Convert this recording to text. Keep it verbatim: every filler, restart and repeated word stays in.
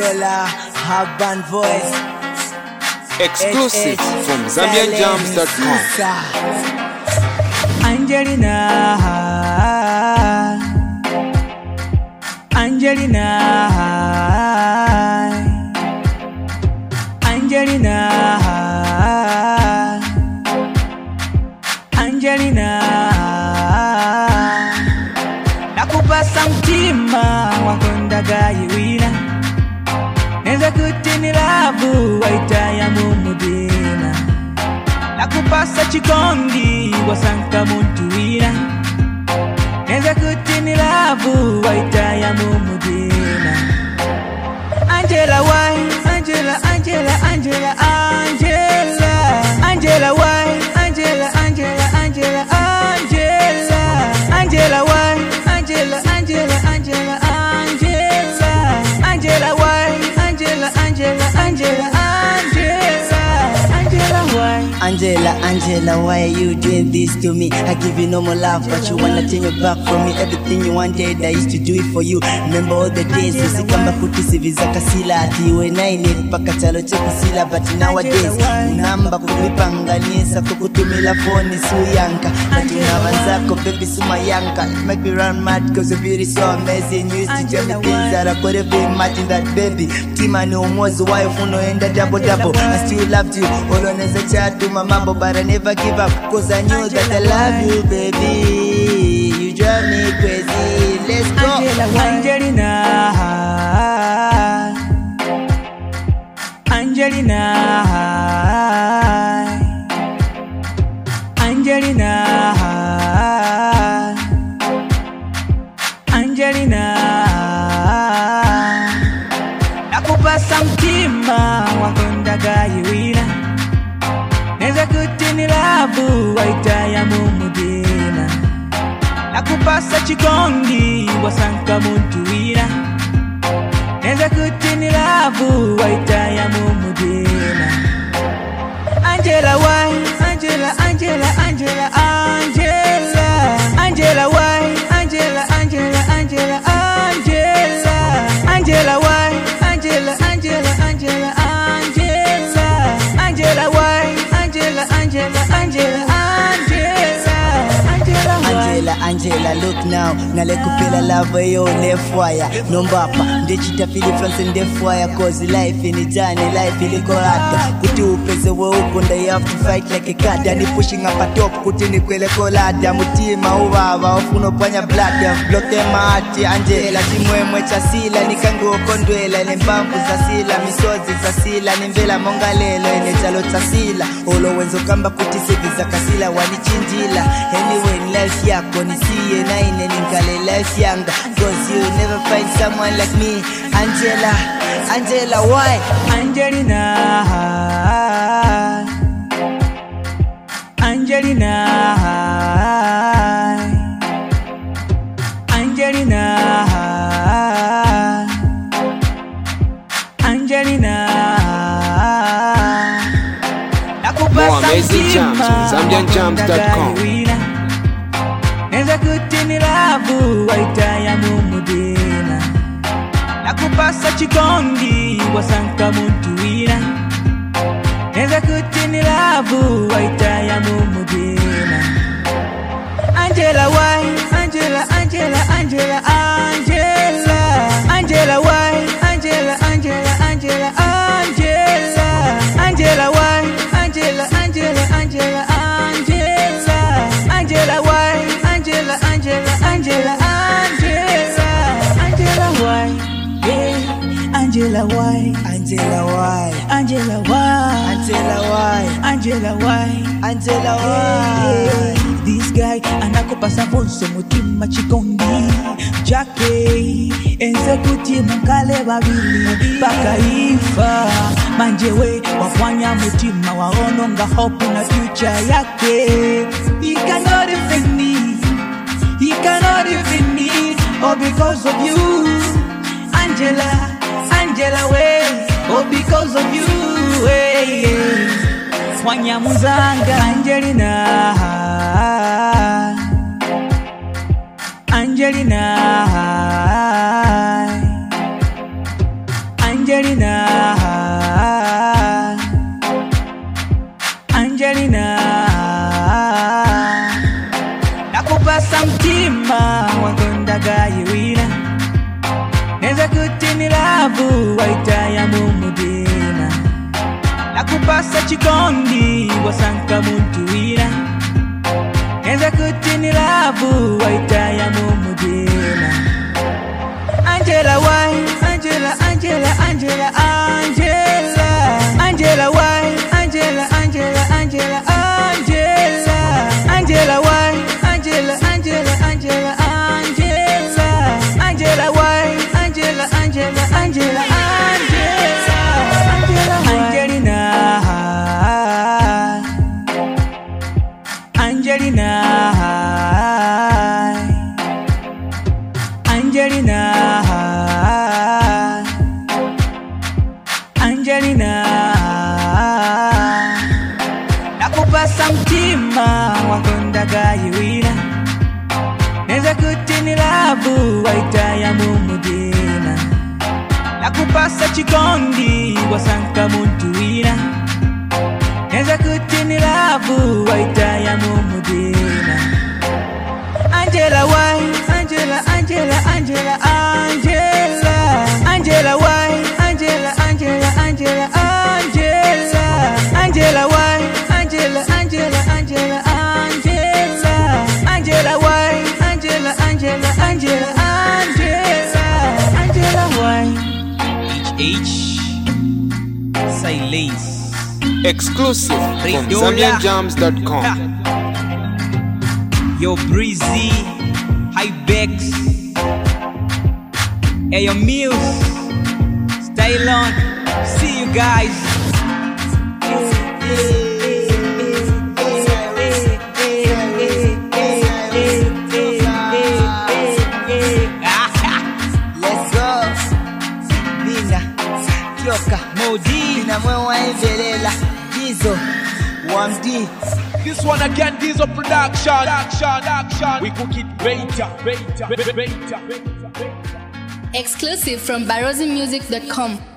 controller, urban voice. Exclusive from Zambian Jams dot com. Angelina, Angelina, Angelina, Angelina. Nakupasa mtima wakondaga yiwina, neza kutini labu waitaya mumudina. Nakupasa chikondi wasanka muntu wina, neza kutini labu waitaya mumudina. Angela why, Angela, Angela, Angela, Angela, Angela why, Angela, Angela, Angela, Angela, Angela why, Angela, Angela, Angela, Angela, Angela why, Angela, Angela, Angela, Angela, Angela why. Angela, Angela, why are you doing this to me? I give you no more love, but you wanna turn your back from me. Everything you wanted, I used to do it for you. Remember all the days you see kamba kutisi vizaka sila ati we naine paka chalo cheku sila. But nowadays namba kumipanganisa kukutumila phone suyanka. But unavanzako baby suma yanka. It make me run mad cause your beauty so amazing. You used to tell me things that I could have imagined that baby. Tima no mozo wife uno enda double double. I still loved you, all on as a child to my mambo, but I never give up cause I knew that I love you, baby. You drive me crazy. Let's go. Angelina, Angelina, Angelina, Angelina. Nakupasa mtima wakondaga yiwina, neza kutini labu waitaya mumudina. Nakupasa chikondi wasanka muntu wina, neza kutini labu waitaya mumudina. Angela why, Angela, Angela, Angela, Angela, Angela why, Angela, Angela, Angela, Angela, Angela why, Angela, Angela, Angela, Angela, Angela why, Angela, Angela, Angela, Angela, Angela why. Angela, Angela, look now. Nalekupela love yo left wire. Nombapa, ndechita fili France ndef wire. Cause life in itani, life iliko hata. Kuti upese we ukunda, you have to fight like a cat. Yani pushing up a top, kuti ni kwele kolada. Mutima uwawa, ofuno panya blood. Bloke maati, Angela, timwe mwecha sila. Nikangu okondwela, nembambu za sila. Misozi za sila, nimbela mongalelo. Ene chalo cha sila. Olo wenzo kamba kuti sevi za kasila. Wanichinjila, anyway in life yako nisiye na ine ninkale life yanga. Cause you never find someone like me. Angela, Angela why? Angelina, Angelina, Angelina, Angelina. More amazing jams on Zambian Jams dot com. Neza kutini labu waitaya mumudina. Nakupasa chikondi wasanka muntu wina, neza kutini labu waitaya mumudina. Angela why, Angela, Angela, Angela, Angela, Angela why, Angela, Angela, Angela, Angela, Angela why, Angela, Angela, Angela, Angela, Angela why, Angela, Angela, Angela, Angela, Angela why, yeah, Angela why, Angela why? Angela why, Angela why? Angela why, Angela why? this guy anakupasa bonso mutima chikondi chake, enze kutima kale babili paka ifa. Manjewe wafanya mutima waononga hope na future yake. He cannot defend me, he cannot defend me, all because of you, Angela, Angela way, all because of you, way. Wanya muzanga Angelina, Angelina, Angelina. chikondi wasanka muntu wina enza kuti ni lavu waitaya mumudima. Angela why Angela Angela Angela Angela Angela why Angela Angela Angela Angela Angela why Angela Angela Angela Angela Angela why Angela Angela Angela Angela Angelina Angelina Angelina Angelina nakupasa mtima wakonda gayiwira neza kuti ni lavu waitaya mumudina. Nakupasa chikondi wasanka muntu wina neza kuti ni lavu waitaya mumudina. Angela why Angela Angela Angela Angela Angela why Angela Angela Angela Angela Angela why Angela Angela Angela Angela Angela why Angela Angela Angela Angela Angela why H H Silas exclusive from Zambian Jams dot com. Yo Breezy, Hybex, Ayo Mills, Style on. See you guys. Let's go. Bina, Kyoka, Modi, Bina Mwewa Evelela, Gizo, one D. This one again, Diesel production. Action, action. We cook it better, better, better, better. Exclusive from barozi music dot com.